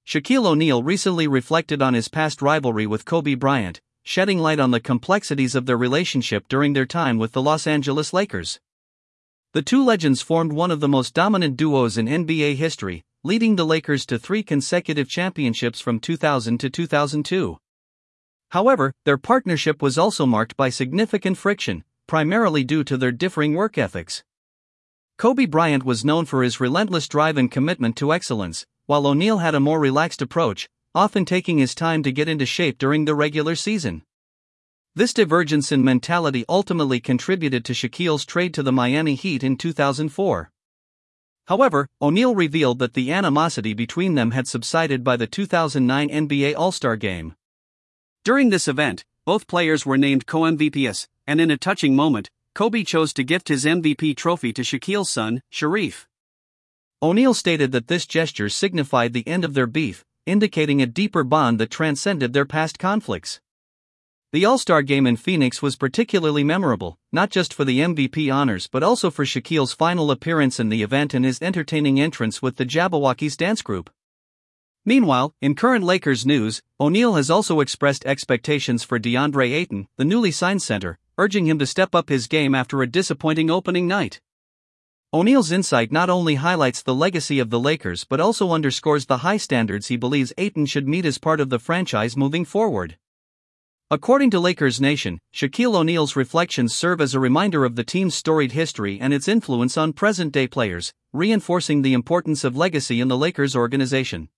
Shaquille O'Neal recently reflected on his past rivalry with Kobe Bryant, shedding light on the complexities of their relationship during their time with the Los Angeles Lakers. The two legends formed one of the most dominant duos in NBA history, leading the Lakers to 3 consecutive championships from 2000 to 2002. However, their partnership was also marked by significant friction, primarily due to their differing work ethics. Kobe Bryant was known for his relentless drive and commitment to excellence, while O'Neal had a more relaxed approach, often taking his time to get into shape during the regular season. This divergence in mentality ultimately contributed to Shaquille's trade to the Miami Heat in 2004. However, O'Neal revealed that the animosity between them had subsided by the 2009 NBA All-Star Game. During this event, both players were named co-MVPs, and in a touching moment, Kobe chose to gift his MVP trophy to Shaquille's son, Sharif. O'Neal stated that this gesture signified the end of their beef, indicating a deeper bond that transcended their past conflicts. The All-Star Game in Phoenix was particularly memorable, not just for the MVP honors but also for Shaquille's final appearance in the event and his entertaining entrance with the Jabbawockeez dance group. Meanwhile, in current Lakers news, O'Neal has also expressed expectations for DeAndre Ayton, the newly signed center, urging him to step up his game after a disappointing opening night. O'Neal's insight not only highlights the legacy of the Lakers but also underscores the high standards he believes Ayton should meet as part of the franchise moving forward. According to Lakers Nation, Shaquille O'Neal's reflections serve as a reminder of the team's storied history and its influence on present-day players, reinforcing the importance of legacy in the Lakers organization.